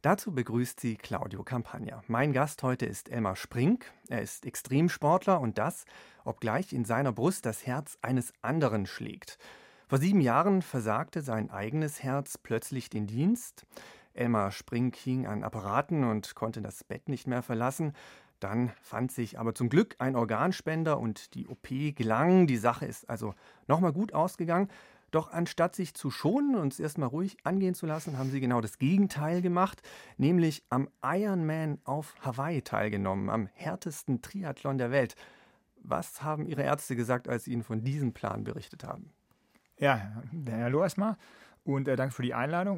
Dazu begrüßt sie Claudio Campagna. Mein Gast heute ist Elmar Sprinck. Er ist Extremsportler und das, obgleich in seiner Brust das Herz eines anderen schlägt. Vor 7 Jahren versagte sein eigenes Herz plötzlich den Dienst. Elmar Sprinck hing an Apparaten und konnte das Bett nicht mehr verlassen. Dann fand sich aber zum Glück ein Organspender und die OP gelang. Die Sache ist also nochmal gut ausgegangen. Doch anstatt sich zu schonen und es erstmal ruhig angehen zu lassen, haben sie genau das Gegenteil gemacht, nämlich am Ironman auf Hawaii teilgenommen, am härtesten Triathlon der Welt. Was haben Ihre Ärzte gesagt, als Sie Ihnen von diesem Plan berichtet haben? Ja, hallo erstmal und danke für die Einladung.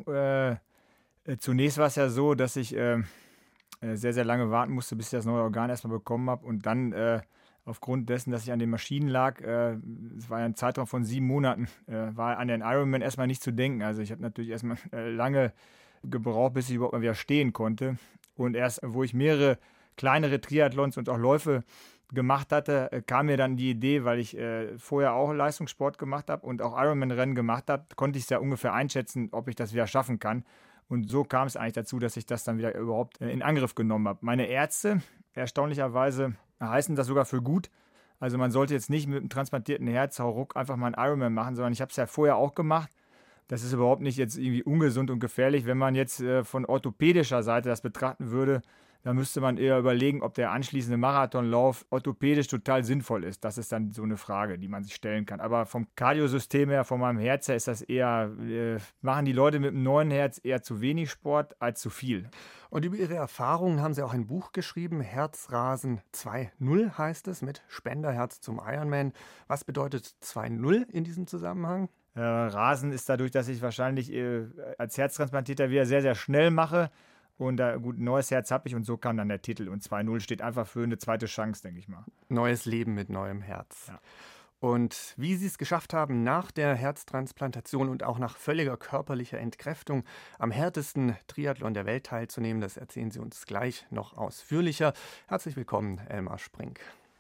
Zunächst war es ja so, dass ich sehr, sehr lange warten musste, bis ich das neue Organ erstmal bekommen habe und dann aufgrund dessen, dass ich an den Maschinen lag, es war ja ein Zeitraum von 7 Monaten, war an den Ironman erstmal nicht zu denken. Also ich habe natürlich erstmal lange gebraucht, bis ich überhaupt mal wieder stehen konnte. Und erst, wo ich mehrere kleinere Triathlons und auch Läufe gemacht hatte, kam mir dann die Idee, weil ich vorher auch Leistungssport gemacht habe und auch Ironman-Rennen gemacht habe, konnte ich es ja ungefähr einschätzen, ob ich das wieder schaffen kann. Und so kam es eigentlich dazu, dass ich das dann wieder überhaupt in Angriff genommen habe. Meine Ärzte, erstaunlicherweise, heißen das sogar für gut. Also man sollte jetzt nicht mit einem transplantierten Herz hauruck einfach mal einen Ironman machen, sondern ich habe es ja vorher auch gemacht. Das ist überhaupt nicht jetzt irgendwie ungesund und gefährlich. Wenn man jetzt von orthopädischer Seite das betrachten würde, dann müsste man eher überlegen, ob der anschließende Marathonlauf orthopädisch total sinnvoll ist. Das ist dann so eine Frage, die man sich stellen kann. Aber vom Kardiosystem her, von meinem Herz her, ist das eher, machen die Leute mit einem neuen Herz eher zu wenig Sport als zu viel. Und über Ihre Erfahrungen haben Sie auch ein Buch geschrieben, Herzrasen 2.0 heißt es, mit Spenderherz zum Ironman. Was bedeutet 2.0 in diesem Zusammenhang? Rasen ist dadurch, dass ich wahrscheinlich als Herztransplantierter wieder sehr, sehr schnell mache. Und gut, ein neues Herz habe ich und so kam dann der Titel. Und 2.0 steht einfach für eine zweite Chance, denke ich mal. Neues Leben mit neuem Herz. Ja. Und wie Sie es geschafft haben, nach der Herztransplantation und auch nach völliger körperlicher Entkräftung am härtesten Triathlon der Welt teilzunehmen, das erzählen Sie uns gleich noch ausführlicher. Herzlich willkommen, Elmar Sprinck.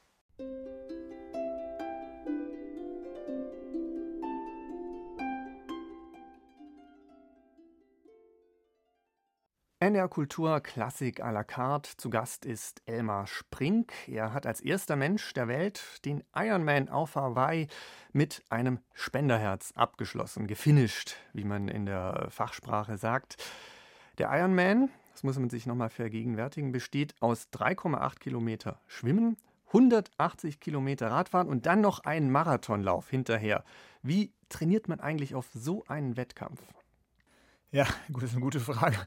NDR Kultur Klassik à la carte. Zu Gast ist Elmar Sprinck. Er hat als erster Mensch der Welt den Ironman auf Hawaii mit einem Spenderherz abgeschlossen, gefinisht, wie man in der Fachsprache sagt. Der Ironman, das muss man sich nochmal vergegenwärtigen, besteht aus 3,8 Kilometer Schwimmen, 180 Kilometer Radfahren und dann noch einen Marathonlauf hinterher. Wie trainiert man eigentlich auf so einen Wettkampf? Ja, gut, das ist eine gute Frage.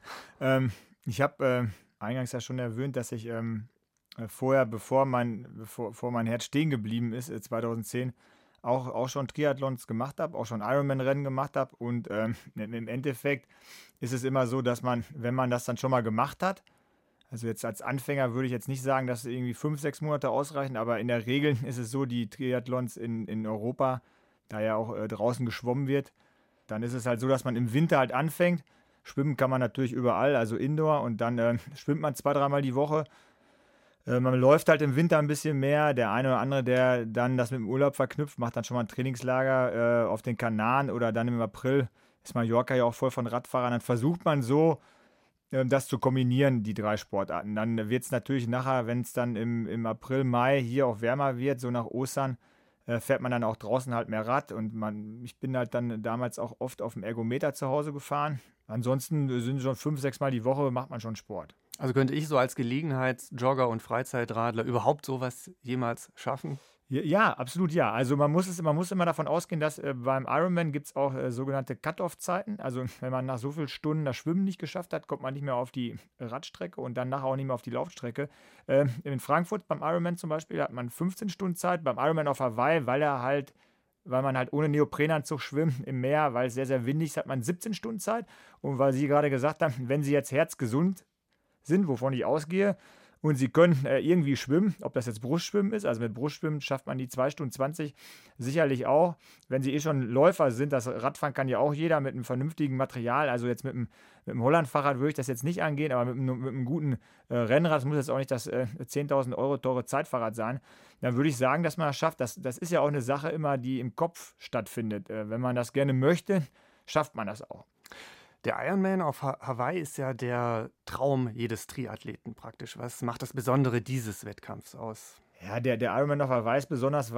Ich habe eingangs ja schon erwähnt, dass ich vorher, bevor mein Herz stehen geblieben ist, 2010, auch schon Triathlons gemacht habe, auch schon Ironman-Rennen gemacht habe. Und im Endeffekt ist es immer so, dass man, wenn man das dann schon mal gemacht hat, also jetzt als Anfänger würde ich jetzt nicht sagen, dass irgendwie 5, 6 Monate ausreichen, aber in der Regel ist es so, die Triathlons in Europa, da ja auch draußen geschwommen wird, dann ist es halt so, dass man im Winter halt anfängt. Schwimmen kann man natürlich überall, also Indoor. Und dann schwimmt man 2, 3 Mal die Woche. Man läuft halt im Winter ein bisschen mehr. Der eine oder andere, der dann das mit dem Urlaub verknüpft, macht dann schon mal ein Trainingslager auf den Kanaren. Oder dann im April ist Mallorca ja auch voll von Radfahrern. Dann versucht man so, das zu kombinieren, die 3 Sportarten. Dann wird es natürlich nachher, wenn es dann im April, Mai hier auch wärmer wird, so nach Ostern, fährt man dann auch draußen halt mehr Rad und ich bin halt dann damals auch oft auf dem Ergometer zu Hause gefahren. Ansonsten sind schon 5, 6 Mal die Woche, macht man schon Sport. Also könnte ich so als Gelegenheitsjogger und Freizeitradler überhaupt sowas jemals schaffen? Ja, absolut ja. Also man muss immer davon ausgehen, dass beim Ironman gibt es auch sogenannte Cut-Off-Zeiten. Also wenn man nach so vielen Stunden das Schwimmen nicht geschafft hat, kommt man nicht mehr auf die Radstrecke und dann nachher auch nicht mehr auf die Laufstrecke. In Frankfurt beim Ironman zum Beispiel hat man 15 Stunden Zeit. Beim Ironman auf Hawaii, weil man halt ohne Neoprenanzug schwimmt im Meer, weil es sehr, sehr windig ist, hat man 17 Stunden Zeit. Und weil Sie gerade gesagt haben, wenn Sie jetzt herzgesund sind, wovon ich ausgehe, und Sie können irgendwie schwimmen, ob das jetzt Brustschwimmen ist, also mit Brustschwimmen schafft man die 2 Stunden 20 sicherlich auch. Wenn Sie schon Läufer sind, das Radfahren kann ja auch jeder mit einem vernünftigen Material, also jetzt mit einem Holland-Fahrrad würde ich das jetzt nicht angehen, aber mit einem guten Rennrad, das muss jetzt auch nicht das 10.000 Euro teure Zeitfahrrad sein, dann würde ich sagen, dass man das schafft. Das ist ja auch eine Sache immer, die im Kopf stattfindet. Wenn man das gerne möchte, schafft man das auch. Der Ironman auf Hawaii ist ja der Traum jedes Triathleten praktisch. Was macht das Besondere dieses Wettkampfs aus? Ja, der Ironman auf Hawaii ist besonders,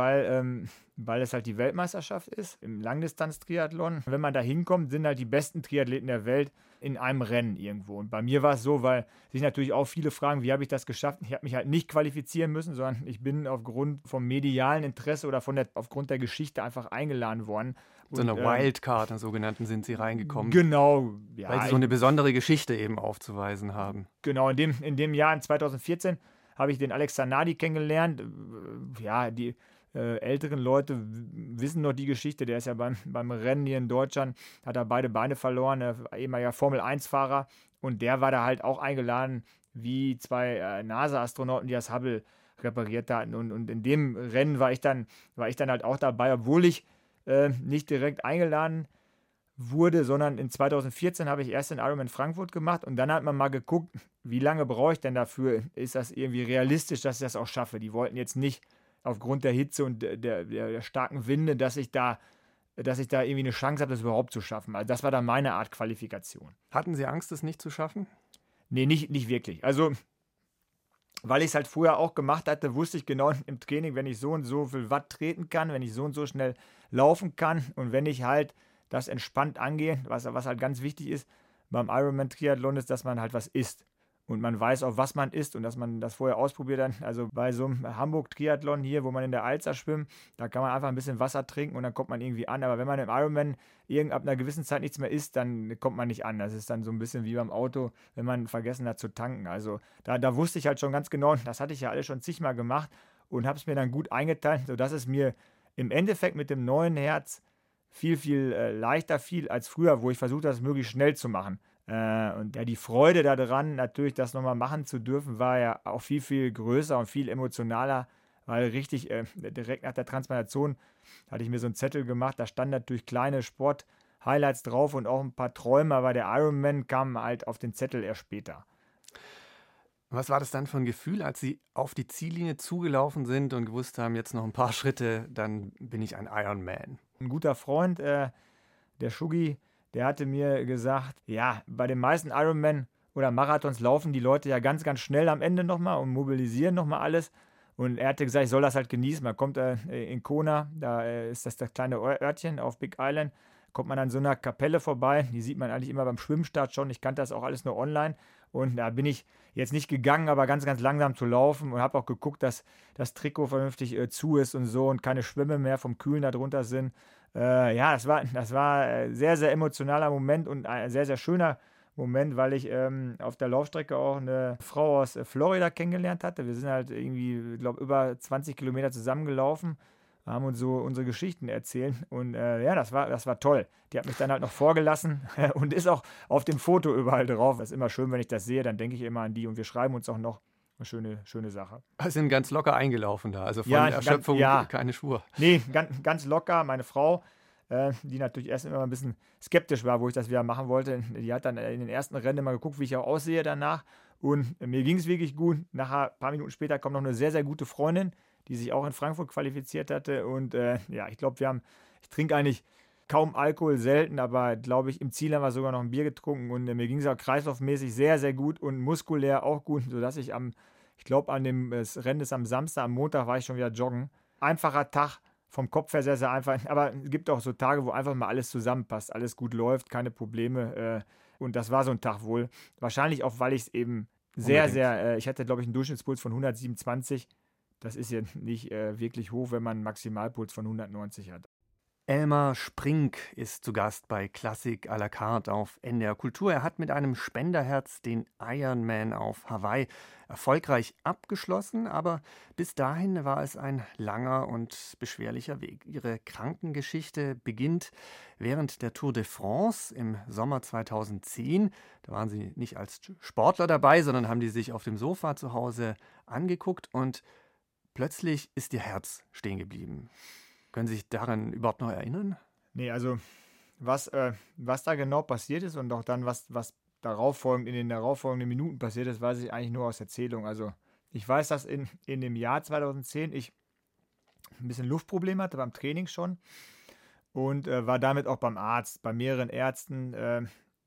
weil es halt die Weltmeisterschaft ist im Langdistanz-Triathlon. Wenn man da hinkommt, sind halt die besten Triathleten der Welt in einem Rennen irgendwo. Und bei mir war es so, weil sich natürlich auch viele fragen, wie habe ich das geschafft? Ich habe mich halt nicht qualifizieren müssen, sondern ich bin aufgrund vom medialen Interesse oder aufgrund der Geschichte einfach eingeladen worden. So eine Wildcard, einer sogenannten, sind Sie reingekommen. Genau. Ja, weil Sie so eine besondere Geschichte eben aufzuweisen haben. Genau, in dem Jahr, in 2014, habe ich den Alex Zanardi kennengelernt. Ja, die älteren Leute wissen noch die Geschichte. Der ist ja beim Rennen hier in Deutschland, hat er beide Beine verloren, ehemaliger Formel-1-Fahrer. Und der war da halt auch eingeladen, wie zwei NASA-Astronauten, die das Hubble repariert hatten. Und in dem Rennen war ich dann halt auch dabei, obwohl ich nicht direkt eingeladen wurde, sondern in 2014 habe ich erst den Ironman Frankfurt gemacht und dann hat man mal geguckt, wie lange brauche ich denn dafür? Ist das irgendwie realistisch, dass ich das auch schaffe? Die wollten jetzt nicht aufgrund der Hitze und der starken Winde, dass ich da irgendwie eine Chance habe, das überhaupt zu schaffen. Also das war dann meine Art Qualifikation. Hatten Sie Angst, es nicht zu schaffen? Nee, nicht wirklich. Also, weil ich es halt früher auch gemacht hatte, wusste ich genau im Training, wenn ich so und so viel Watt treten kann, wenn ich so und so schnell laufen kann und wenn ich halt das entspannt angehe, was halt ganz wichtig ist beim Ironman-Triathlon ist, dass man halt was isst. Und man weiß auch, was man isst und dass man das vorher ausprobiert hat. Also bei so einem Hamburg-Triathlon hier, wo man in der Alster schwimmt, da kann man einfach ein bisschen Wasser trinken und dann kommt man irgendwie an. Aber wenn man im Ironman ab einer gewissen Zeit nichts mehr isst, dann kommt man nicht an. Das ist dann so ein bisschen wie beim Auto, wenn man vergessen hat zu tanken. Also da wusste ich halt schon ganz genau, das hatte ich ja alles schon zigmal gemacht und habe es mir dann gut eingeteilt, sodass es mir im Endeffekt mit dem neuen Herz viel, viel leichter fiel als früher, wo ich versucht habe, das möglichst schnell zu machen. Und ja, die Freude daran, natürlich das nochmal machen zu dürfen, war ja auch viel, viel größer und viel emotionaler, weil richtig direkt nach der Transplantation hatte ich mir so einen Zettel gemacht, da standen natürlich kleine Sport-Highlights drauf und auch ein paar Träume, aber der Ironman kam halt auf den Zettel erst später. Was war das dann für ein Gefühl, als Sie auf die Ziellinie zugelaufen sind und gewusst haben, jetzt noch ein paar Schritte, dann bin ich ein Ironman? Ein guter Freund, der Schugi, der hatte mir gesagt, ja, bei den meisten Ironman oder Marathons laufen die Leute ja ganz, ganz schnell am Ende nochmal und mobilisieren nochmal alles. Und er hatte gesagt, ich soll das halt genießen. Man kommt in Kona, da ist das kleine Örtchen auf Big Island, kommt man an so einer Kapelle vorbei. Die sieht man eigentlich immer beim Schwimmstart schon. Ich kannte das auch alles nur online. Und da bin ich jetzt nicht gegangen, aber ganz, ganz langsam zu laufen und habe auch geguckt, dass das Trikot vernünftig zu ist und so und keine Schwämme mehr vom Kühlen da drunter sind. Ja, das war ein sehr, sehr emotionaler Moment und ein sehr, sehr schöner Moment, weil ich auf der Laufstrecke auch eine Frau aus Florida kennengelernt hatte. Wir sind halt irgendwie, ich glaube, über 20 Kilometer zusammengelaufen, haben uns so unsere Geschichten erzählt und ja, das war toll. Die hat mich dann halt noch vorgelassen und ist auch auf dem Foto überall drauf. Das ist immer schön, wenn ich das sehe, dann denke ich immer an die und wir schreiben uns auch noch. Eine schöne Sache. Sie sind ganz locker eingelaufen da, also von Erschöpfung keine Spur. Nee, ganz locker. Meine Frau, die natürlich erst immer ein bisschen skeptisch war, wo ich das wieder machen wollte, die hat dann in den ersten Rennen immer geguckt, wie ich auch aussehe danach und mir ging es wirklich gut. Nachher, ein paar Minuten später, kommt noch eine sehr, sehr gute Freundin, die sich auch in Frankfurt qualifiziert hatte und ja, ich glaube, ich trinke eigentlich kaum Alkohol, selten, aber glaube ich, im Ziel haben wir sogar noch ein Bier getrunken und mir ging es auch kreislaufmäßig sehr, sehr gut und muskulär auch gut, sodass ich an dem Rennen ist am Samstag, am Montag war ich schon wieder joggen. Einfacher Tag, vom Kopf her sehr, sehr einfach, aber es gibt auch so Tage, wo einfach mal alles zusammenpasst, alles gut läuft, keine Probleme und das war so ein Tag wohl. Wahrscheinlich auch, weil ich es eben ich hatte glaube ich einen Durchschnittspuls von 127, das ist ja nicht wirklich hoch, wenn man einen Maximalpuls von 190 hat. Elmar Sprink ist zu Gast bei Klassik à la carte auf NDR Kultur. Er hat mit einem Spenderherz den Ironman auf Hawaii erfolgreich abgeschlossen, aber bis dahin war es ein langer und beschwerlicher Weg. Ihre Krankengeschichte beginnt während der Tour de France im Sommer 2010. Da waren Sie nicht als Sportler dabei, sondern haben die sich auf dem Sofa zu Hause angeguckt und plötzlich ist Ihr Herz stehen geblieben. Können Sie sich daran überhaupt noch erinnern? Nee, also was da genau passiert ist und auch dann, was in den darauffolgenden Minuten passiert ist, weiß ich eigentlich nur aus Erzählung. Also ich weiß, dass in dem Jahr 2010 ich ein bisschen Luftprobleme hatte beim Training schon und war damit auch beim Arzt, bei mehreren Ärzten.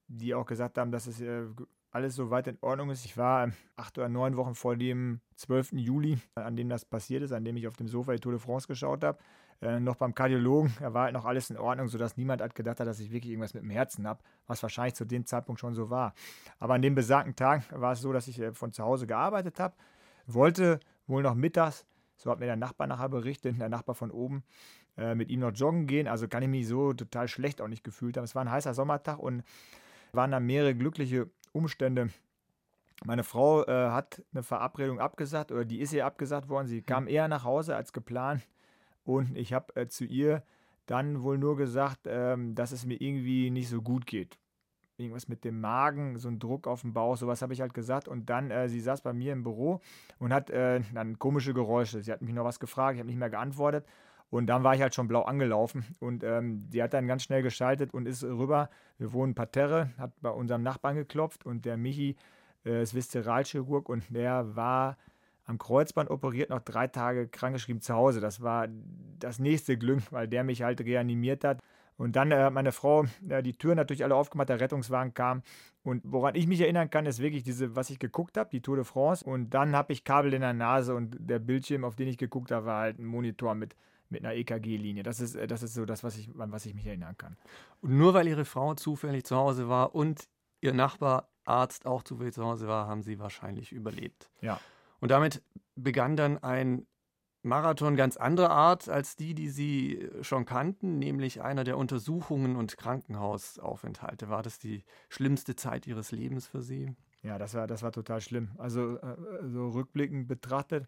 die auch gesagt haben, dass es alles so weit in Ordnung ist. Ich war 8 oder 9 Wochen vor dem 12. Juli, an dem das passiert ist, an dem ich auf dem Sofa die Tour de France geschaut habe, noch beim Kardiologen. Da war halt noch alles in Ordnung, sodass niemand hat gedacht hat, dass ich wirklich irgendwas mit dem Herzen habe, was wahrscheinlich zu dem Zeitpunkt schon so war. Aber an dem besagten Tag war es so, dass ich von zu Hause gearbeitet habe, wollte wohl noch mittags, so hat mir der Nachbar nachher berichtet, der Nachbar von oben, mit ihm noch joggen gehen. Also kann ich mich so total schlecht auch nicht gefühlt haben. Es war ein heißer Sommertag und waren da mehrere glückliche Umstände. Meine Frau hat eine Verabredung abgesagt oder die ist ihr abgesagt worden. Sie kam eher nach Hause als geplant und ich habe zu ihr dann wohl nur gesagt, dass es mir irgendwie nicht so gut geht. Irgendwas mit dem Magen, so ein Druck auf dem Bauch, sowas habe ich halt gesagt. Und dann, sie saß bei mir im Büro und hat dann komische Geräusche. Sie hat mich noch was gefragt, ich habe nicht mehr geantwortet. Und dann war ich halt schon blau angelaufen und die hat dann ganz schnell geschaltet und ist rüber. Wir wohnen parterre, hat bei unserem Nachbarn geklopft und der Michi ist Viszeralchirurg und der war am Kreuzband operiert, noch 3 Tage krankgeschrieben zu Hause. Das war das nächste Glück, weil der mich halt reanimiert hat. Und dann hat meine Frau die Türen natürlich alle aufgemacht, der Rettungswagen kam. Und woran ich mich erinnern kann, ist wirklich was ich geguckt habe, die Tour de France. Und dann habe ich Kabel in der Nase und der Bildschirm, auf den ich geguckt habe, war halt ein Monitor mit einer EKG-Linie. Das ist so das, an was ich mich erinnern kann. Und nur weil Ihre Frau zufällig zu Hause war und Ihr Nachbararzt auch zufällig zu Hause war, haben Sie wahrscheinlich überlebt. Ja. Und damit begann dann ein Marathon ganz anderer Art als die Sie schon kannten, nämlich einer der Untersuchungen und Krankenhausaufenthalte. War das die schlimmste Zeit Ihres Lebens für Sie? Ja, das war total schlimm. Also so rückblickend betrachtet,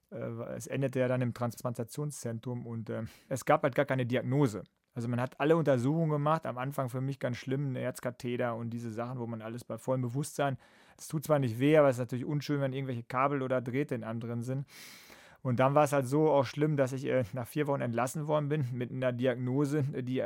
es endete ja dann im Transplantationszentrum und es gab halt gar keine Diagnose. Also man hat alle Untersuchungen gemacht, am Anfang für mich ganz schlimm, ein Herzkatheter und diese Sachen, wo man alles bei vollem Bewusstsein, es tut zwar nicht weh, aber es ist natürlich unschön, wenn irgendwelche Kabel oder Drähte in einem drin sind. Und dann war es halt so auch schlimm, dass ich nach 4 Wochen entlassen worden bin mit einer Diagnose, die,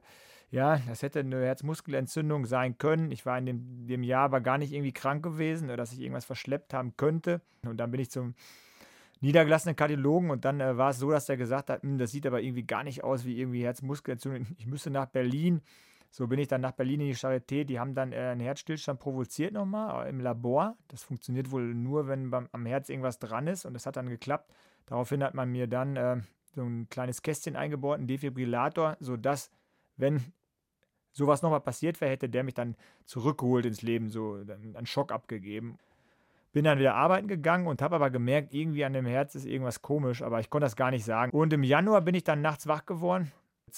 das hätte eine Herzmuskelentzündung sein können. Ich war in dem Jahr aber gar nicht irgendwie krank gewesen oder dass ich irgendwas verschleppt haben könnte. Und dann bin ich zum niedergelassenen Kardiologen und dann war es so, dass der gesagt hat, das sieht aber irgendwie gar nicht aus wie irgendwie Herzmuskelentzündung. Ich müsste nach Berlin. So bin ich dann nach Berlin in die Charité. Die haben dann einen Herzstillstand provoziert nochmal im Labor. Das funktioniert wohl nur, wenn am Herz irgendwas dran ist und das hat dann geklappt. Daraufhin hat man mir dann so ein kleines Kästchen eingebaut, einen Defibrillator, sodass, wenn sowas nochmal passiert wäre, hätte der mich dann zurückgeholt ins Leben, so einen Schock abgegeben. Bin dann wieder arbeiten gegangen und habe aber gemerkt, irgendwie an dem Herz ist irgendwas komisch, aber ich konnte das gar nicht sagen. Und im Januar bin ich dann nachts wach geworden,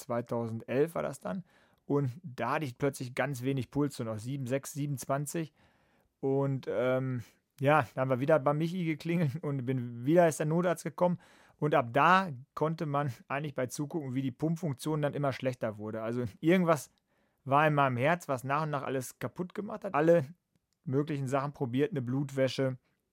2011 war das dann, und da hatte ich plötzlich ganz wenig Puls, so noch 7, 6, 27 und dann haben wir wieder bei Michi geklingelt und ist der Notarzt gekommen und ab da konnte man eigentlich bei zugucken, wie die Pumpfunktion dann immer schlechter wurde. Also irgendwas war in meinem Herz, was nach und nach alles kaputt gemacht hat. Alle möglichen Sachen probiert, eine Blutwäsche,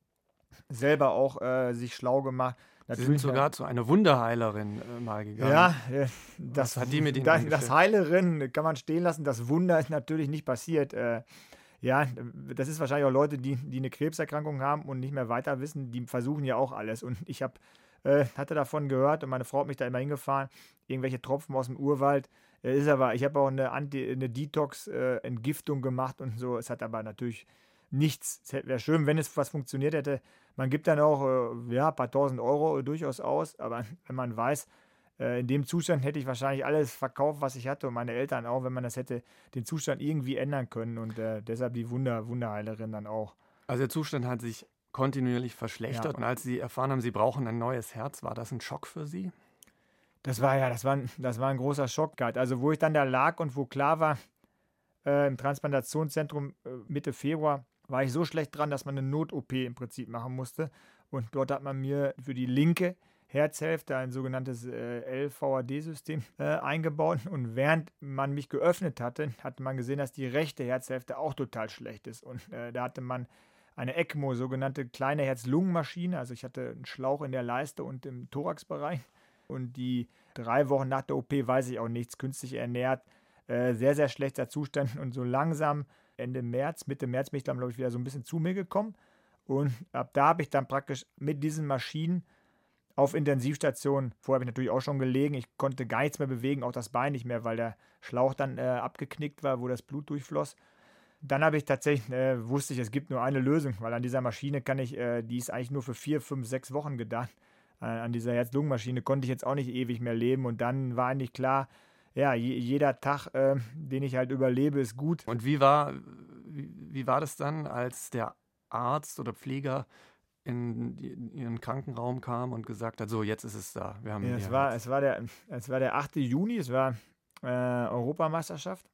selber auch sich schlau gemacht. Sie sind sogar zu einer Wunderheilerin mal gegangen. Ja, was hat die mit Ihnen das Heilerin kann man stehen lassen. Das Wunder ist natürlich nicht passiert. Das ist wahrscheinlich auch Leute, die eine Krebserkrankung haben und nicht mehr weiter wissen, die versuchen ja auch alles. Und ich hatte davon gehört und meine Frau hat mich da immer hingefahren, irgendwelche Tropfen aus dem Urwald. Ich habe auch eine Detox-Entgiftung gemacht und so. Es hat aber natürlich nichts. Es wäre schön, wenn es was funktioniert hätte. Man gibt dann auch ein paar tausend Euro durchaus aus, aber wenn man weiß, in dem Zustand hätte ich wahrscheinlich alles verkauft, was ich hatte und meine Eltern auch, wenn man das hätte, den Zustand irgendwie ändern können und deshalb die Wunderheilerin dann auch. Also der Zustand hat sich kontinuierlich verschlechtert und als Sie erfahren haben, Sie brauchen ein neues Herz, war das ein Schock für Sie? Das war ein großer Schock. Also wo ich dann da lag und wo klar war, im Transplantationszentrum Mitte Februar, war ich so schlecht dran, dass man eine Not-OP im Prinzip machen musste. Und dort hat man mir für die linke Herzhälfte ein sogenanntes LVAD-System eingebaut. Und während man mich geöffnet hatte, hatte man gesehen, dass die rechte Herzhälfte auch total schlecht ist. Und da hatte man eine ECMO, sogenannte kleine Herz-Lungen-Maschine. Also ich hatte einen Schlauch in der Leiste und im Thoraxbereich. Und die 3 Wochen nach der OP weiß ich auch nichts, künstlich ernährt, sehr, sehr schlechter Zustand. Und so langsam Mitte März bin ich dann, glaube ich, wieder so ein bisschen zu mir gekommen. Und ab da habe ich dann praktisch mit diesen Maschinen auf Intensivstation, vorher habe ich natürlich auch schon gelegen, ich konnte gar nichts mehr bewegen, auch das Bein nicht mehr, weil der Schlauch dann abgeknickt war, wo das Blut durchfloss. dann habe ich tatsächlich, wusste ich, es gibt nur eine Lösung, weil an dieser Maschine kann ich, die ist eigentlich nur für 4, 5, 6 Wochen gedacht. An dieser Herz-Lungen-Maschine konnte ich jetzt auch nicht ewig mehr leben. Und dann war eigentlich klar, ja, jeder Tag, den ich halt überlebe, ist gut. Und wie war das dann, als der Arzt oder Pfleger in Ihren Krankenraum kam und gesagt hat, so, jetzt ist es da. Wir haben Ja, Ihr es war der 8. Juni, es war Europameisterschaft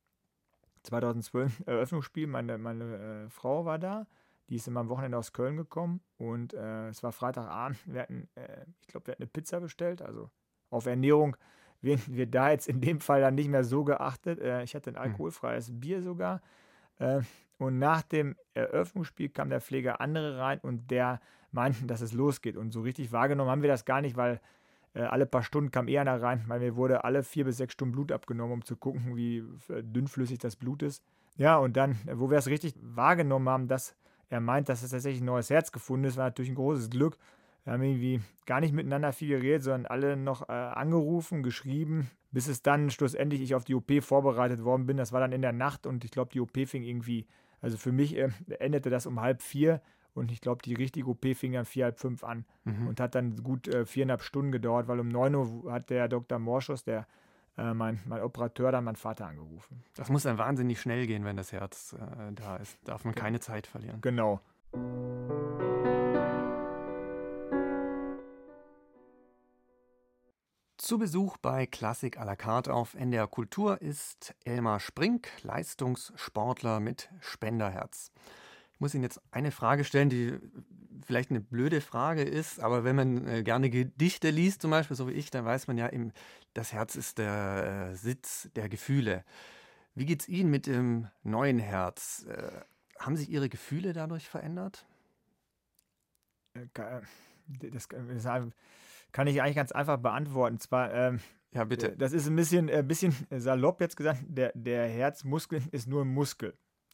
2012, Eröffnungsspiel. Meine Frau war da, die ist immer am Wochenende aus Köln gekommen und es war Freitagabend. Ich glaube, wir hatten eine Pizza bestellt, also auf Ernährung werden wir da jetzt in dem Fall dann nicht mehr so geachtet. Ich hatte ein alkoholfreies Bier sogar. Und nach dem Eröffnungsspiel kam der Pfleger andere rein und der meinte, dass es losgeht. Und so richtig wahrgenommen haben wir das gar nicht, weil alle paar Stunden kam eher einer rein, weil mir wurde alle 4 bis 6 Stunden Blut abgenommen, um zu gucken, wie dünnflüssig das Blut ist. Ja, und dann, wo wir es richtig wahrgenommen haben, dass er meint, dass es tatsächlich ein neues Herz gefunden ist, war natürlich ein großes Glück. Wir haben irgendwie gar nicht miteinander viel geredet, sondern alle noch angerufen, geschrieben, bis es dann schlussendlich ich auf die OP vorbereitet worden bin. Das war dann in der Nacht und ich glaube, die OP fing irgendwie, also für mich endete das um 3:30 und ich glaube, die richtige OP fing dann 4, 4:30 an und hat dann gut 4,5 Stunden gedauert, weil um 9 Uhr hat der Dr. Morschuss, mein Operateur, dann meinen Vater angerufen. Das muss dann wahnsinnig schnell gehen, wenn das Herz da ist. Darf man keine Zeit verlieren. Genau. Zu Besuch bei Klassik à la carte auf NDR Kultur ist Elmar Sprink, Leistungssportler mit Spenderherz. Ich muss Ihnen jetzt eine Frage stellen, die vielleicht eine blöde Frage ist, aber wenn man gerne Gedichte liest, zum Beispiel, so wie ich, dann weiß man ja, das Herz ist der Sitz der Gefühle. Wie geht's Ihnen mit dem neuen Herz? Haben sich Ihre Gefühle dadurch verändert? Das kann ich eigentlich ganz einfach beantworten. Zwar, ja, bitte. Das ist ein bisschen salopp jetzt gesagt, der Herzmuskel ist nur ein Muskel.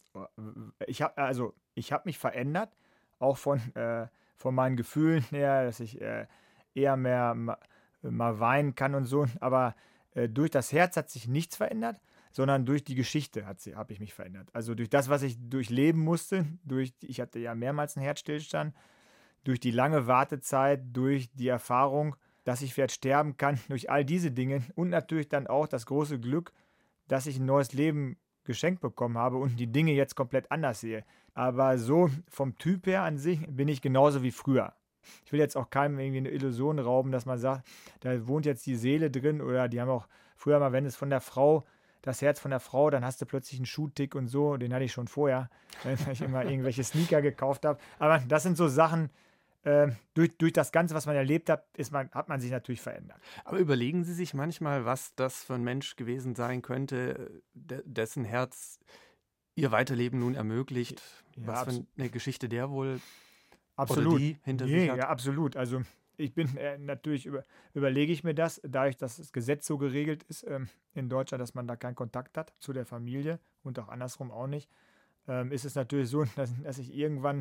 Ich habe mich verändert, auch von meinen Gefühlen her, dass ich eher mehr mal weinen kann und so. Aber durch das Herz hat sich nichts verändert, sondern durch die Geschichte habe ich mich verändert. Also durch das, was ich durchleben musste. Ich hatte ja mehrmals einen Herzstillstand. Durch die lange Wartezeit, durch die Erfahrung, dass ich vielleicht sterben kann, durch all diese Dinge und natürlich dann auch das große Glück, dass ich ein neues Leben geschenkt bekommen habe und die Dinge jetzt komplett anders sehe. Aber so vom Typ her an sich bin ich genauso wie früher. Ich will jetzt auch keinem irgendwie eine Illusion rauben, dass man sagt, da wohnt jetzt die Seele drin oder die haben auch früher mal, wenn es von der Frau, das Herz von der Frau, dann hast du plötzlich einen Schuhtick und so, den hatte ich schon vorher, weil ich immer irgendwelche Sneaker gekauft habe. Aber das sind so Sachen, durch das Ganze, was man erlebt hat, hat man sich natürlich verändert. Aber überlegen Sie sich manchmal, was das für ein Mensch gewesen sein könnte, dessen Herz Ihr Weiterleben nun ermöglicht? Ja, was für eine Geschichte der wohl absolut. Oder die hinter sich hat? Ja, absolut. Also ich bin natürlich, überlege ich mir das, dadurch, dass das Gesetz so geregelt ist in Deutschland, dass man da keinen Kontakt hat zu der Familie und auch andersrum auch nicht, ist es natürlich so, dass ich irgendwann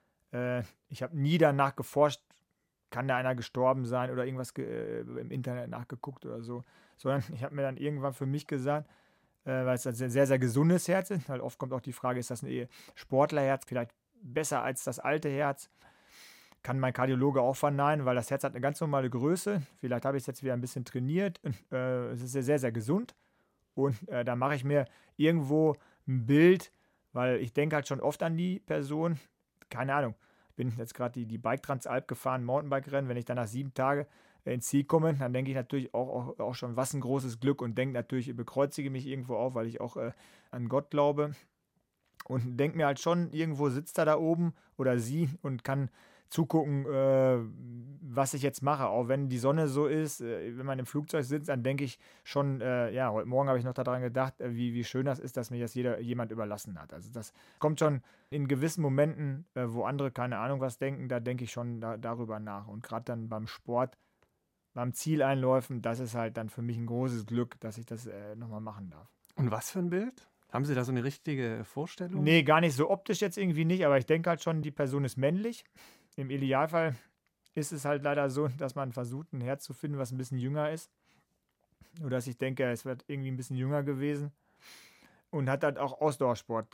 ich habe nie danach geforscht, kann da einer gestorben sein oder irgendwas im Internet nachgeguckt oder so, sondern ich habe mir dann irgendwann für mich gesagt, weil es ein sehr, sehr gesundes Herz ist, weil oft kommt auch die Frage, ist das ein Sportlerherz vielleicht besser als das alte Herz? Kann mein Kardiologe auch verneinen, weil das Herz hat eine ganz normale Größe. Vielleicht habe ich es jetzt wieder ein bisschen trainiert. Es ist sehr, sehr gesund. Und da mache ich mir irgendwo ein Bild, weil ich denke halt schon oft an die Person. Keine Ahnung, ich bin jetzt gerade die Bike Transalp gefahren, Mountainbike-Rennen. Wenn ich dann nach 7 Tagen ins Ziel komme, dann denke ich natürlich auch schon, was ein großes Glück und denke natürlich, bekreuzige mich irgendwo auf, weil ich auch an Gott glaube. Und denke mir halt schon, irgendwo sitzt er da oben oder sie und kann zugucken, was ich jetzt mache. Auch wenn die Sonne so ist, wenn man im Flugzeug sitzt, dann denke ich schon, heute Morgen habe ich noch daran gedacht, wie schön das ist, dass mir das jemand überlassen hat. Also das kommt schon in gewissen Momenten, wo andere keine Ahnung was denken, da denke ich schon darüber nach. Und gerade dann beim Sport, beim Zieleinläufen, das ist halt dann für mich ein großes Glück, dass ich das nochmal machen darf. Und was für ein Bild? Haben Sie da so eine richtige Vorstellung? Nee, gar nicht so optisch jetzt irgendwie nicht, aber ich denke halt schon, die Person ist männlich. Im Idealfall ist es halt leider so, dass man versucht, ein Herz zu finden, was ein bisschen jünger ist. Oder dass ich denke, es wird irgendwie ein bisschen jünger gewesen. Und hat halt auch Ausdauersport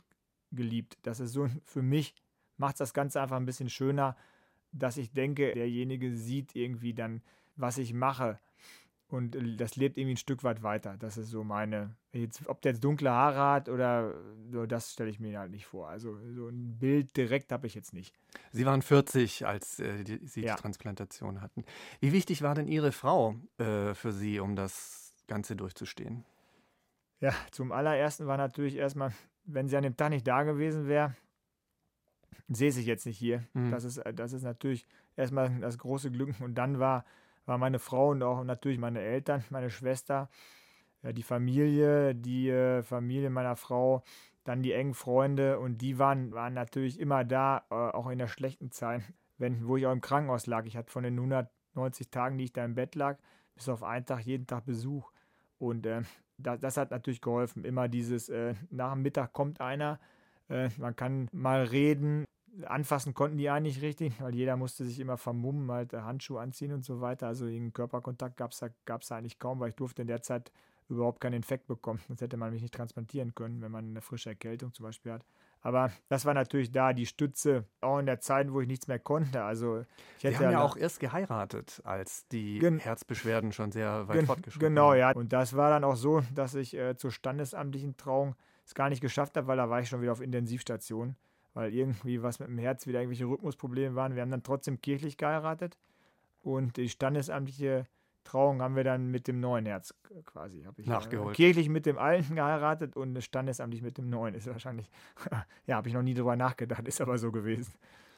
geliebt. Das ist so, für mich macht das Ganze einfach ein bisschen schöner, dass ich denke, derjenige sieht irgendwie dann, was ich mache. Und das lebt irgendwie ein Stück weit weiter. Das ist so meine, ob der jetzt dunkle Haare hat oder so, das stelle ich mir halt nicht vor. Also so ein Bild direkt habe ich jetzt nicht. Sie waren 40, als Sie Ja. die Transplantation hatten. Wie wichtig war denn Ihre Frau für Sie, um das Ganze durchzustehen? Ja, zum allerersten war natürlich erstmal, wenn sie an dem Tag nicht da gewesen wäre, säße ich jetzt nicht hier. Mhm. Das ist natürlich erstmal das große Glück. Und dann war meine Frau und auch natürlich meine Eltern, meine Schwester, die Familie meiner Frau, dann die engen Freunde und die waren natürlich immer da, auch in der schlechten Zeit, wo ich auch im Krankenhaus lag. Ich hatte von den 190 Tagen, die ich da im Bett lag, bis auf einen Tag, jeden Tag Besuch. Und das hat natürlich geholfen. Immer dieses, nach dem Mittag kommt einer, man kann mal reden. Anfassen konnten die eigentlich nicht richtig, weil jeder musste sich immer vermummen, halt Handschuhe anziehen und so weiter. Also irgendeinen Körperkontakt gab es eigentlich kaum, weil ich durfte in der Zeit überhaupt keinen Infekt bekommen. Sonst hätte man mich nicht transplantieren können, wenn man eine frische Erkältung zum Beispiel hat. Aber das war natürlich da die Stütze, auch in der Zeit, wo ich nichts mehr konnte. Also Sie haben ja auch erst geheiratet, als die Herzbeschwerden schon sehr weit fortgeschritten Genau, waren. ja. Und das war dann auch so, dass ich zur standesamtlichen Trauung es gar nicht geschafft habe, weil da war ich schon wieder auf Intensivstation, weil irgendwie was mit dem Herz wieder irgendwelche Rhythmusprobleme waren. Wir haben dann trotzdem kirchlich geheiratet und die standesamtliche Trauung haben wir dann mit dem neuen Herz quasi. Habe ich nachgeholt. Kirchlich mit dem alten geheiratet und standesamtlich mit dem neuen. Ist wahrscheinlich, ja, habe ich noch nie drüber nachgedacht, ist aber so gewesen.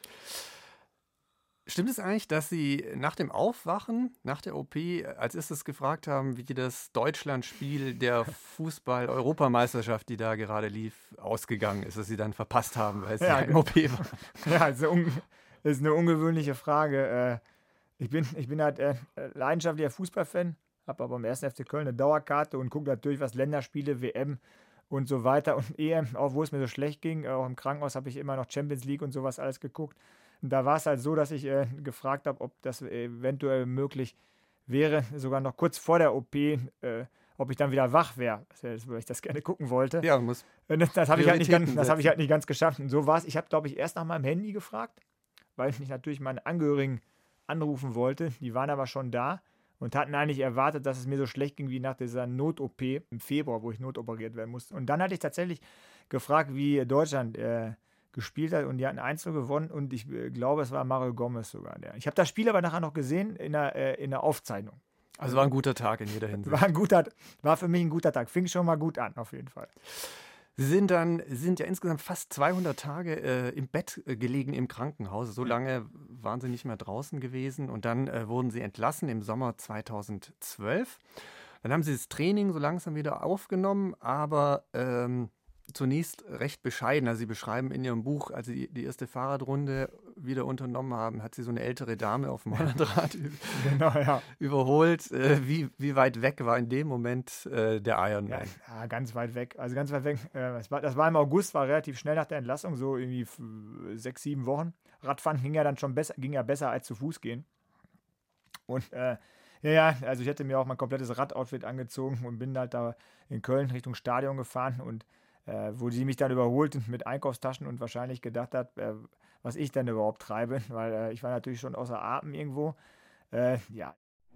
Stimmt es eigentlich, dass Sie nach dem Aufwachen, nach der OP, als erstes gefragt haben, wie das Deutschlandspiel der Fußball-Europameisterschaft, die da gerade lief, ausgegangen ist, dass Sie dann verpasst haben, weil Sie im OP waren? Ja, ist eine ungewöhnliche Frage. Ich bin halt leidenschaftlicher Fußballfan, habe aber beim 1. FC Köln eine Dauerkarte und gucke natürlich, was Länderspiele, WM und so weiter und EM, auch wo es mir so schlecht ging. Auch im Krankenhaus habe ich immer noch Champions League und sowas alles geguckt. Und da war es halt so, dass ich gefragt habe, ob das eventuell möglich wäre, sogar noch kurz vor der OP, ob ich dann wieder wach wäre, weil ich das gerne gucken wollte. Ja, das habe ich halt nicht ganz geschafft. Und so war es. Ich habe, glaube ich, erst nach meinem Handy gefragt, weil ich natürlich meine Angehörigen anrufen wollte. Die waren aber schon da und hatten eigentlich erwartet, dass es mir so schlecht ging wie nach dieser Not-OP im Februar, wo ich notoperiert werden musste. Und dann hatte ich tatsächlich gefragt, wie Deutschland gespielt hat und die hatten 1-0 gewonnen und ich glaube, es war Mario Gomez sogar. Ich habe das Spiel aber nachher noch gesehen in der Aufzeichnung. Also war ein guter Tag in jeder Hinsicht. War für mich ein guter Tag. Fing schon mal gut an, auf jeden Fall. Sie sind ja insgesamt fast 200 Tage im Bett gelegen im Krankenhaus. So lange waren Sie nicht mehr draußen gewesen. Und dann wurden Sie entlassen im Sommer 2012. Dann haben Sie das Training so langsam wieder aufgenommen, aber zunächst recht bescheiden. Also Sie beschreiben in Ihrem Buch, als Sie die erste Fahrradrunde wieder unternommen haben, hat Sie so eine ältere Dame auf dem Hollandrad überholt. Wie weit weg war in dem Moment der Ironman? Ja, ganz weit weg. Also ganz weit weg. Das war im August, war relativ schnell nach der Entlassung, so irgendwie 6, 7 Wochen. Radfahren ging ja besser als zu Fuß gehen. Und also ich hätte mir auch mein komplettes Radoutfit angezogen und bin halt da in Köln Richtung Stadion gefahren und wo sie mich dann überholt mit Einkaufstaschen und wahrscheinlich gedacht hat, was ich denn überhaupt treibe, weil ich war natürlich schon außer Atem irgendwo. Ja.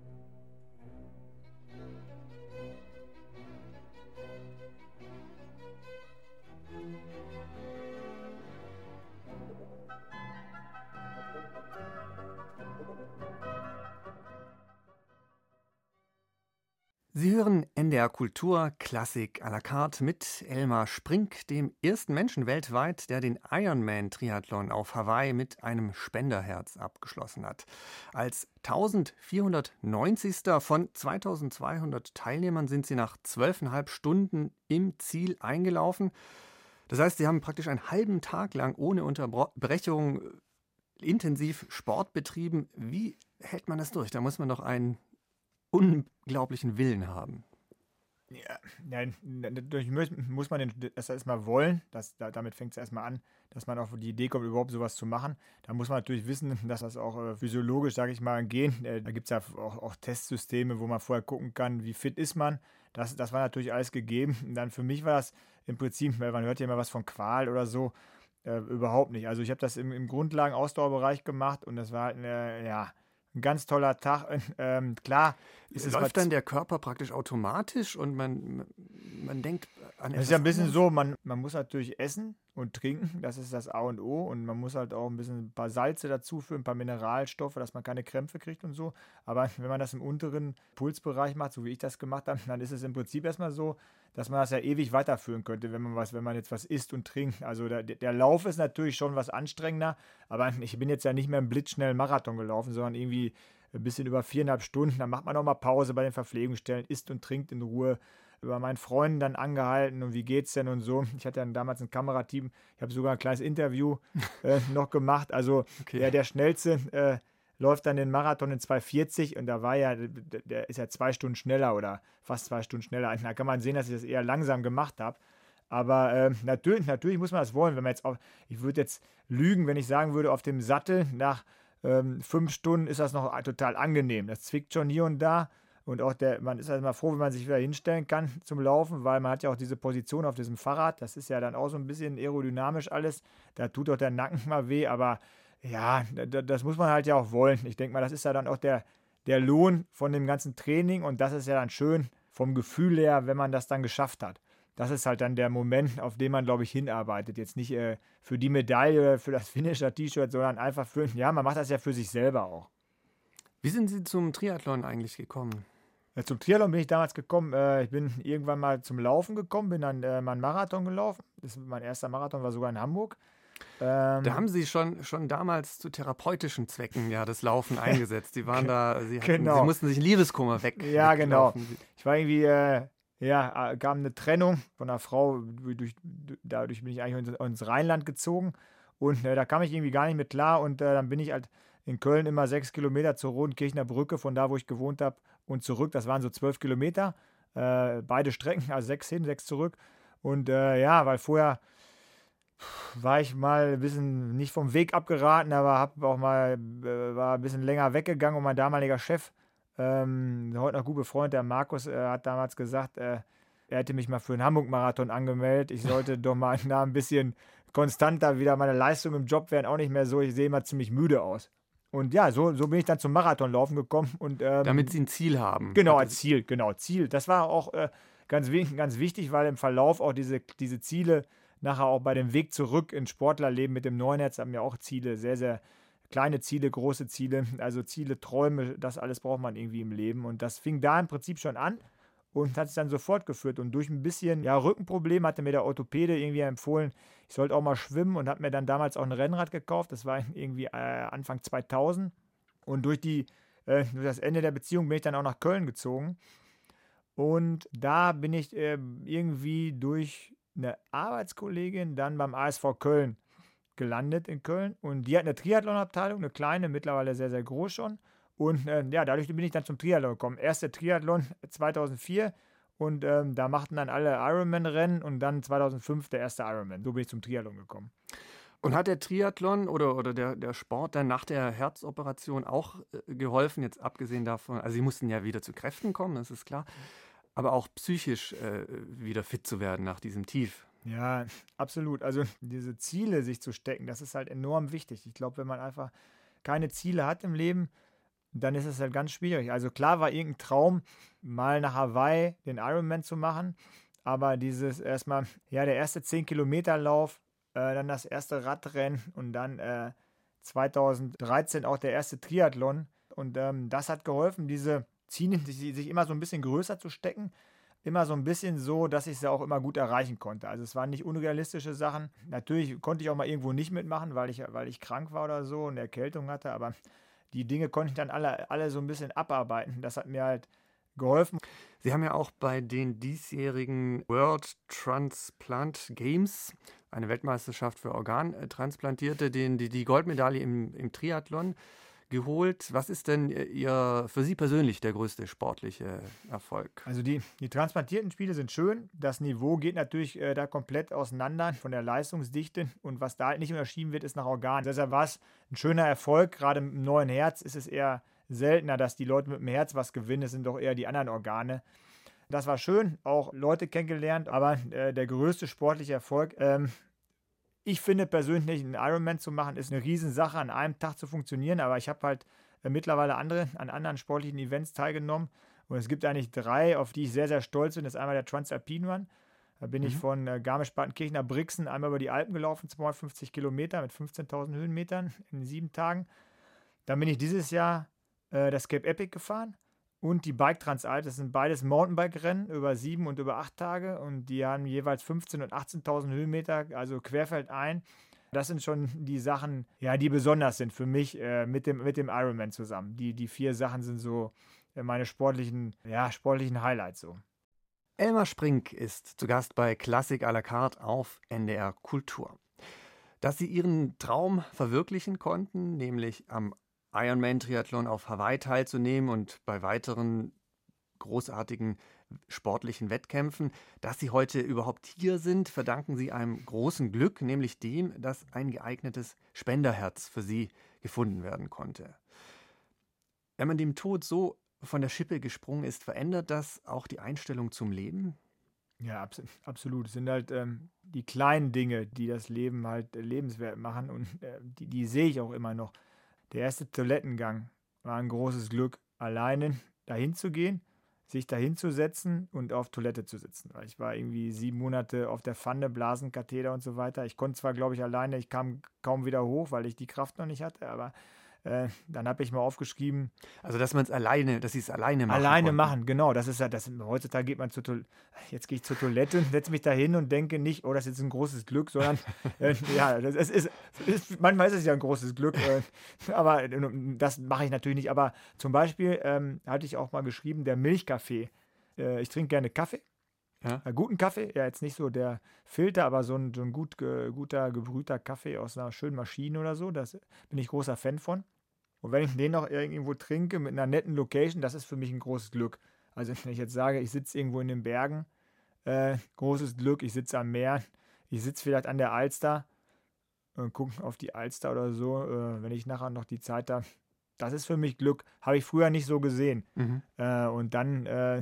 Sie hören NDR Kultur Klassik à la carte mit Elmar Sprink, dem ersten Menschen weltweit, der den Ironman-Triathlon auf Hawaii mit einem Spenderherz abgeschlossen hat. Als 1490. von 2200 Teilnehmern sind sie nach 12,5 Stunden im Ziel eingelaufen. Das heißt, sie haben praktisch einen halben Tag lang ohne Unterbrechung intensiv Sport betrieben. Wie hält man das durch? Da muss man doch einen unglaublichen Willen haben. Ja, natürlich muss man das erstmal wollen. Damit fängt es erstmal an, dass man auf die Idee kommt, überhaupt sowas zu machen. Da muss man natürlich wissen, dass das auch physiologisch, sage ich mal, geht. Da gibt es ja auch Testsysteme, wo man vorher gucken kann, wie fit ist man. Das war natürlich alles gegeben. Und dann für mich war das im Prinzip, weil man hört ja immer was von Qual oder so, überhaupt nicht. Also ich habe das im Grundlagen-Ausdauerbereich gemacht und das war halt ein ganz toller Tag. Klar ist es Läuft dann der Körper praktisch automatisch und man denkt an es etwas ist ja ein bisschen anderes? so, man muss natürlich essen und trinken, das ist das A und O und man muss halt auch ein paar Salze dazuführen, ein paar Mineralstoffe, dass man keine Krämpfe kriegt und so. Aber wenn man das im unteren Pulsbereich macht, so wie ich das gemacht habe, dann ist es im Prinzip erstmal so, dass man das ja ewig weiterführen könnte, wenn man jetzt was isst und trinkt. Also der Lauf ist natürlich schon was anstrengender, aber ich bin jetzt ja nicht mehr im blitzschnellen Marathon gelaufen, sondern irgendwie ein bisschen über 4,5 Stunden. Dann macht man auch mal Pause bei den Verpflegungsstellen, isst und trinkt in Ruhe. Über meinen Freunden dann angehalten und wie geht's denn und so. Ich hatte ja damals ein Kamerateam, ich habe sogar ein kleines Interview noch gemacht. Also Okay. der Schnellste läuft dann den Marathon in 2,40 und der ist ja 2 Stunden schneller oder fast 2 Stunden schneller. Da kann man sehen, dass ich das eher langsam gemacht habe. Aber natürlich muss man das wollen. Ich würde jetzt lügen, wenn ich sagen würde, auf dem Sattel nach 5 Stunden ist das noch total angenehm. Das zwickt schon hier und da. Und auch man ist halt mal froh, wenn man sich wieder hinstellen kann zum Laufen, weil man hat ja auch diese Position auf diesem Fahrrad. Das ist ja dann auch so ein bisschen aerodynamisch alles. Da tut doch der Nacken mal weh, aber ja, das muss man halt ja auch wollen. Ich denke mal, das ist ja dann auch der Lohn von dem ganzen Training und das ist ja dann schön vom Gefühl her, wenn man das dann geschafft hat. Das ist halt dann der Moment, auf den man, glaube ich, hinarbeitet. Jetzt nicht für die Medaille oder für das Finisher-T-Shirt, sondern einfach man macht das ja für sich selber auch. Wie sind Sie zum Triathlon eigentlich gekommen? Zum Triathlon bin ich damals gekommen. Ich bin irgendwann mal zum Laufen gekommen, bin dann mal einen Marathon gelaufen. Mein erster Marathon war sogar in Hamburg. Da haben Sie schon damals zu therapeutischen Zwecken ja das Laufen eingesetzt. Sie waren Sie mussten sich Liebeskummer Ja, genau. weglaufen. Ich war irgendwie, kam eine Trennung von einer Frau. Dadurch bin ich eigentlich ins Rheinland gezogen. Und da kam ich irgendwie gar nicht mit klar. Und dann bin ich halt in Köln immer 6 Kilometer zur Rodenkirchener Brücke, von da, wo ich gewohnt habe, und zurück. Das waren so 12 Kilometer. Beide Strecken, also 6 hin, 6 zurück. Und weil vorher war ich mal ein bisschen nicht vom Weg abgeraten, aber war ein bisschen länger weggegangen und mein damaliger Chef, heute noch gut befreundet, der Markus, hat damals gesagt, er hätte mich mal für einen Hamburg-Marathon angemeldet. Ich sollte doch mal ein bisschen konstanter wieder, meine Leistungen im Job wären auch nicht mehr so, ich sehe immer ziemlich müde aus. Und ja, so bin ich dann zum Marathonlaufen gekommen. Und, Damit Sie ein Ziel haben. Genau, als Ziel, Ziel. Das war auch ganz wichtig, weil im Verlauf auch diese Ziele nachher auch bei dem Weg zurück ins Sportlerleben mit dem Neuen Herz haben ja auch Ziele, sehr, sehr kleine Ziele, große Ziele, also Ziele, Träume, das alles braucht man irgendwie im Leben. Und das fing da im Prinzip schon an und hat es dann so fortgeführt. Und durch ein bisschen Rückenproblem hatte mir der Orthopäde irgendwie empfohlen, ich sollte auch mal schwimmen und hat mir dann damals auch ein Rennrad gekauft. Das war irgendwie Anfang 2000. Und durch das Ende der Beziehung bin ich dann auch nach Köln gezogen. Und da bin ich irgendwie durch eine Arbeitskollegin dann beim ASV Köln gelandet in Köln. Und die hat eine Triathlon-Abteilung, eine kleine, mittlerweile sehr, sehr groß schon. Und dadurch bin ich dann zum Triathlon gekommen. Erster Triathlon 2004 und da machten dann alle Ironman-Rennen und dann 2005 der erste Ironman. So bin ich zum Triathlon gekommen. Und hat der Triathlon oder der Sport dann nach der Herzoperation auch geholfen, jetzt abgesehen davon, also Sie mussten ja wieder zu Kräften kommen, das ist klar, aber auch psychisch wieder fit zu werden nach diesem Tief? Ja, absolut. Also diese Ziele sich zu stecken, das ist halt enorm wichtig. Ich glaube, wenn man einfach keine Ziele hat im Leben, dann ist es halt ganz schwierig. Also klar war irgendein Traum, mal nach Hawaii den Ironman zu machen, aber dieses erstmal, der erste 10-Kilometer-Lauf, dann das erste Radrennen und dann 2013 auch der erste Triathlon und das hat geholfen, diese Ziele sich immer so ein bisschen größer zu stecken, immer so ein bisschen so, dass ich sie auch immer gut erreichen konnte. Also es waren nicht unrealistische Sachen. Natürlich konnte ich auch mal irgendwo nicht mitmachen, weil ich krank war oder so und eine Erkältung hatte, aber die Dinge konnte ich dann alle so ein bisschen abarbeiten. Das hat mir halt geholfen. Sie haben ja auch bei den diesjährigen World Transplant Games, eine Weltmeisterschaft für Organtransplantierte, die Goldmedaille im Triathlon geholt. Was ist denn für Sie persönlich der größte sportliche Erfolg? Also die transplantierten Spiele sind schön. Das Niveau geht natürlich da komplett auseinander von der Leistungsdichte. Und was da halt nicht unterschieden wird, ist nach Organen. Deshalb war es ein schöner Erfolg. Gerade mit dem neuen Herz ist es eher seltener, dass die Leute mit dem Herz was gewinnen. Es sind doch eher die anderen Organe. Das war schön, auch Leute kennengelernt, aber der größte sportliche Erfolg, ich finde persönlich, einen Ironman zu machen, ist eine Riesensache, an einem Tag zu funktionieren, aber ich habe halt mittlerweile an anderen sportlichen Events teilgenommen und es gibt eigentlich 3, auf die ich sehr, sehr stolz bin. Das ist einmal der Transalpine Run. Da bin ich von Garmisch-Partenkirchen nach Brixen einmal über die Alpen gelaufen, 250 Kilometer mit 15.000 Höhenmetern in 7 Tagen. Dann bin ich dieses Jahr das Cape Epic gefahren und die Bike Transalp. Das sind beides Mountainbike-Rennen über 7 und über 8 Tage und die haben jeweils 15.000 und 18.000 Höhenmeter, also querfeldein. Das sind schon die Sachen, ja, die besonders sind für mich mit dem Ironman zusammen. Die 4 Sachen sind so meine sportlichen Highlights so. Elmar Sprink ist zu Gast bei Klassik à la carte auf NDR Kultur. Dass Sie Ihren Traum verwirklichen konnten, nämlich am Ironman-Triathlon auf Hawaii teilzunehmen und bei weiteren großartigen sportlichen Wettkämpfen, dass Sie heute überhaupt hier sind, verdanken Sie einem großen Glück, nämlich dem, dass ein geeignetes Spenderherz für Sie gefunden werden konnte. Wenn man dem Tod so von der Schippe gesprungen ist, verändert das auch die Einstellung zum Leben? Ja, absolut. Es sind halt die kleinen Dinge, die das Leben halt lebenswert machen und die sehe ich auch immer noch. Der erste Toilettengang war ein großes Glück, alleine dahin zu gehen, sich dahin zu setzen und auf Toilette zu sitzen. Weil ich war irgendwie 7 Monate auf der Pfanne, Blasenkatheter und so weiter. Ich konnte zwar, glaube ich, alleine, ich kam kaum wieder hoch, weil ich die Kraft noch nicht hatte, aber dann habe ich mal aufgeschrieben. Also, dass Sie es alleine machen Alleine konnten. machen, genau. Das ist ja, heutzutage geht man jetzt gehe ich zur Toilette, setze mich da hin und denke nicht, oh, das ist jetzt ein großes Glück, sondern ja, manchmal ist es ja ein großes Glück, aber das mache ich natürlich nicht. Aber zum Beispiel hatte ich auch mal geschrieben, der Milchkaffee. Ich trinke gerne Kaffee. Ja? Guten Kaffee, ja, jetzt nicht so der Filter, aber so ein guter gebrühter Kaffee aus einer schönen Maschine oder so, das bin ich großer Fan von. Und wenn ich den noch irgendwo trinke mit einer netten Location, das ist für mich ein großes Glück. Also wenn ich jetzt sage, ich sitze irgendwo in den Bergen, großes Glück, ich sitze am Meer, ich sitze vielleicht an der Alster und gucke auf die Alster oder so, wenn ich nachher noch die Zeit habe, das ist für mich Glück. Habe ich früher nicht so gesehen. Mhm. Und dann,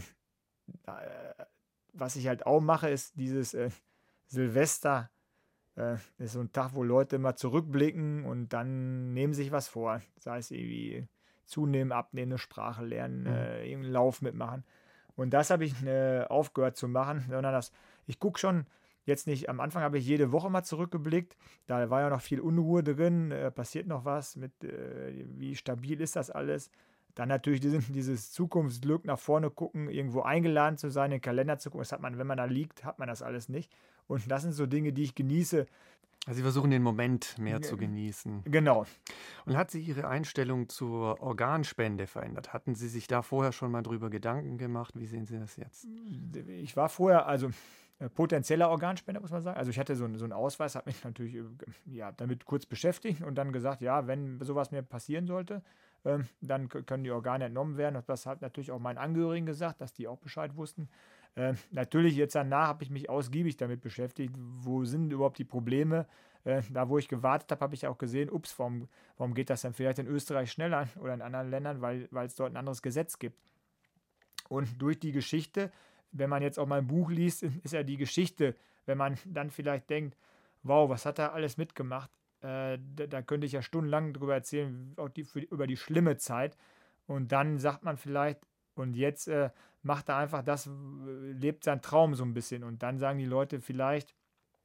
was ich halt auch mache, ist dieses Silvester. Ist so ein Tag, wo Leute immer zurückblicken und dann nehmen sich was vor. Sei es irgendwie zunehmen, abnehmen, eine Sprache lernen, irgendeinen Lauf mitmachen. Und das habe ich aufgehört zu machen, sondern ich gucke schon, jetzt nicht, am Anfang habe ich jede Woche mal zurückgeblickt, da war ja noch viel Unruhe drin, passiert noch was, wie stabil ist das alles. Dann natürlich dieses Zukunftsglück, nach vorne gucken, irgendwo eingeladen zu sein, in den Kalender zu gucken, das hat man, wenn man da liegt, hat man das alles nicht. Und das sind so Dinge, die ich genieße. Also Sie versuchen den Moment mehr zu genießen. Genau. Und hat sich Ihre Einstellung zur Organspende verändert? Hatten Sie sich da vorher schon mal drüber Gedanken gemacht? Wie sehen Sie das jetzt? Ich war vorher, also potenzieller Organspender, muss man sagen. Also ich hatte so einen Ausweis, habe mich natürlich damit kurz beschäftigt und dann gesagt, ja, wenn sowas mir passieren sollte, dann können die Organe entnommen werden. Das hat natürlich auch meinen Angehörigen gesagt, dass die auch Bescheid wussten. Natürlich jetzt danach habe ich mich ausgiebig damit beschäftigt, wo sind überhaupt die Probleme. Da, wo ich gewartet habe, habe ich auch gesehen, ups, warum geht das dann vielleicht in Österreich schneller oder in anderen Ländern, weil es dort ein anderes Gesetz gibt. Und durch die Geschichte, wenn man jetzt auch mal ein Buch liest, ist ja die Geschichte, wenn man dann vielleicht denkt, wow, was hat er alles mitgemacht, da könnte ich ja stundenlang drüber erzählen, auch über die schlimme Zeit. Und dann sagt man vielleicht, und jetzt macht er einfach das, lebt seinen Traum so ein bisschen. Und dann sagen die Leute vielleicht,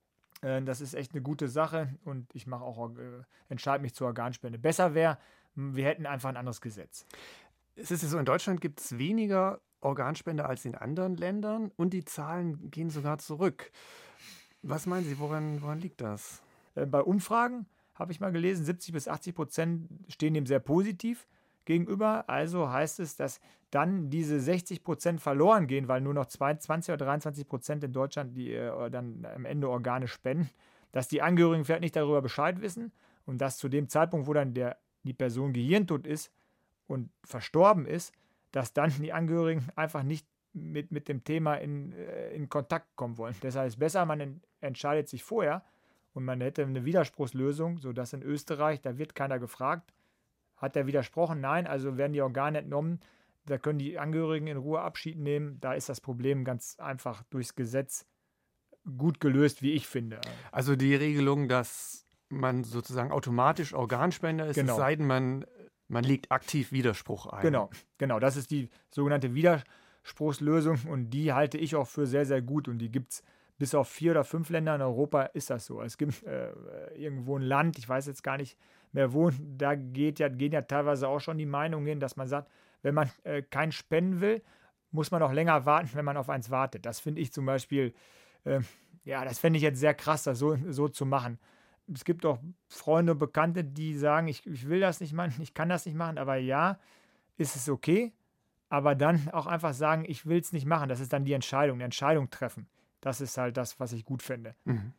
das ist echt eine gute Sache und ich entscheide mich zur Organspende. Besser wäre, wir hätten einfach ein anderes Gesetz. Es ist so, in Deutschland gibt es weniger Organspender als in anderen Ländern und die Zahlen gehen sogar zurück. Was meinen Sie, woran liegt das? Bei Umfragen habe ich mal gelesen, 70-80% stehen dem sehr positiv gegenüber. Also heißt es, dass dann diese 60% verloren gehen, weil nur noch 22 oder 23% in Deutschland die dann am Ende Organe spenden, dass die Angehörigen vielleicht nicht darüber Bescheid wissen und dass zu dem Zeitpunkt, wo dann die Person gehirntot ist und verstorben ist, dass dann die Angehörigen einfach nicht mit dem Thema in Kontakt kommen wollen. Deshalb ist es besser, man entscheidet sich vorher und man hätte eine Widerspruchslösung, sodass in Österreich, da wird keiner gefragt, hat er widersprochen? Nein, also werden die Organe entnommen. Da können die Angehörigen in Ruhe Abschied nehmen. Da ist das Problem ganz einfach durchs Gesetz gut gelöst, wie ich finde. Also die Regelung, dass man sozusagen automatisch Organspender ist, Genau. Es sei denn, man legt aktiv Widerspruch ein. Genau. Das ist die sogenannte Widerspruchslösung und die halte ich auch für sehr, sehr gut. Und die gibt es bis auf 4 oder 5 Länder in Europa, ist das so. Es gibt irgendwo ein Land, ich weiß jetzt gar nicht mehr wo, da gehen ja teilweise auch schon die Meinungen hin, dass man sagt, wenn man keinen spenden will, muss man auch länger warten, wenn man auf eins wartet. Das finde ich zum Beispiel, das fände ich jetzt sehr krass, das so zu machen. Es gibt auch Freunde und Bekannte, die sagen, ich will das nicht machen, ich kann das nicht machen, aber ja, ist es okay, aber dann auch einfach sagen, ich will es nicht machen. Das ist dann die Entscheidung treffen. Das ist halt das, was ich gut finde. Mhm.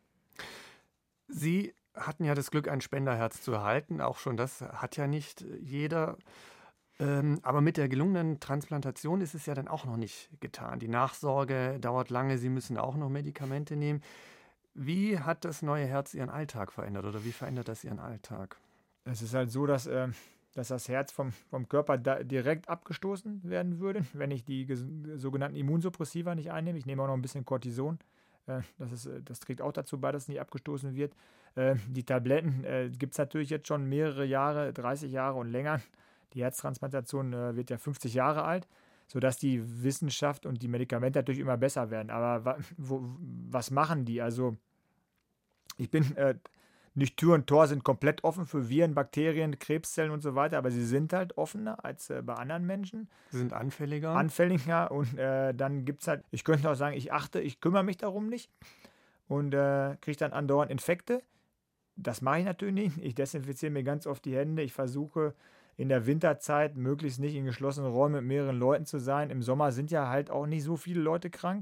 Sie hatten ja das Glück, ein Spenderherz zu erhalten. Auch schon das hat ja nicht jeder. Aber mit der gelungenen Transplantation ist es ja dann auch noch nicht getan. Die Nachsorge dauert lange, Sie müssen auch noch Medikamente nehmen. Wie hat das neue Herz Ihren Alltag verändert oder wie verändert das Ihren Alltag? Es ist halt so, dass das Herz vom Körper direkt abgestoßen werden würde, wenn ich die sogenannten Immunsuppressiva nicht einnehme. Ich nehme auch noch ein bisschen Cortison. Das trägt auch dazu bei, dass es nicht abgestoßen wird. Die Tabletten gibt es natürlich jetzt schon mehrere Jahre, 30 Jahre und länger. Die Herztransplantation wird ja 50 Jahre alt, sodass die Wissenschaft und die Medikamente natürlich immer besser werden. Aber was machen die? Also ich bin nicht Tür und Tor sind komplett offen für Viren, Bakterien, Krebszellen und so weiter, aber sie sind halt offener als bei anderen Menschen. Sie sind anfälliger. Und dann gibt es halt, ich könnte auch sagen, ich kümmere mich darum nicht und kriege dann andauernd Infekte. Das mache ich natürlich nicht. Ich desinfiziere mir ganz oft die Hände. Ich versuche in der Winterzeit möglichst nicht in geschlossenen Räumen mit mehreren Leuten zu sein. Im Sommer sind ja halt auch nicht so viele Leute krank.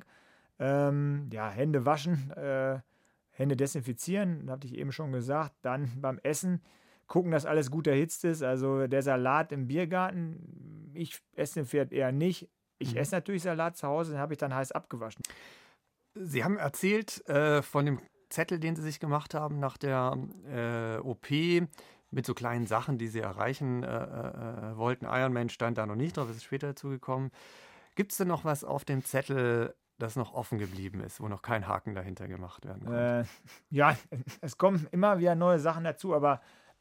Hände waschen, Hände desinfizieren, habe ich eben schon gesagt. Dann beim Essen gucken, dass alles gut erhitzt ist. Also der Salat im Biergarten, ich esse den vielleicht eher nicht. Ich esse natürlich Salat zu Hause, den habe ich dann heiß abgewaschen. Sie haben erzählt von dem Zettel, den Sie sich gemacht haben nach der OP mit so kleinen Sachen, die Sie erreichen wollten. Ironman stand da noch nicht drauf, ist später dazu gekommen. Gibt es denn noch was auf dem Zettel, das noch offen geblieben ist, wo noch kein Haken dahinter gemacht werden konnte? Es kommen immer wieder neue Sachen dazu, aber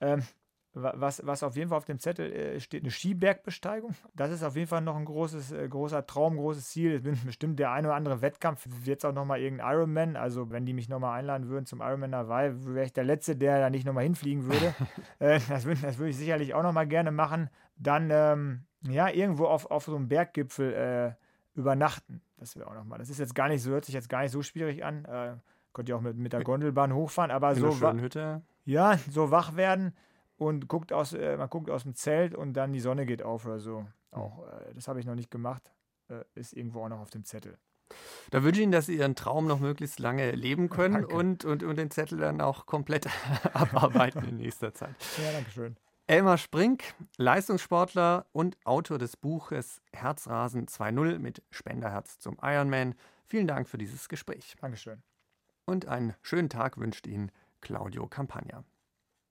was auf jeden Fall auf dem Zettel steht, eine Skibergbesteigung. Das ist auf jeden Fall noch ein großer Traum, großes Ziel. Bestimmt der eine oder andere Wettkampf, wird es auch nochmal irgendein Ironman. Also wenn die mich nochmal einladen würden zum Ironman Hawaii, wäre ich der Letzte, der da nicht nochmal hinfliegen würde. Das würde ich sicherlich auch nochmal gerne machen. Dann irgendwo auf so einem Berggipfel übernachten. Das wäre auch nochmal. Das ist jetzt gar nicht so, hört sich jetzt gar nicht so schwierig an. Könnt ihr auch mit der Gondelbahn hochfahren, aber in so einer schönen Hütte. Ja, so wach werden und man guckt aus dem Zelt und dann die Sonne geht auf oder so. Auch das habe ich noch nicht gemacht. Ist irgendwo auch noch auf dem Zettel. Da wünsche ich Ihnen, dass Sie Ihren Traum noch möglichst lange leben können und den Zettel dann auch komplett abarbeiten in nächster Zeit. Ja, danke schön. Elmar Sprink, Leistungssportler und Autor des Buches Herzrasen 2.0 mit Spenderherz zum Ironman. Vielen Dank für dieses Gespräch. Dankeschön. Und einen schönen Tag wünscht Ihnen Claudio Campagna.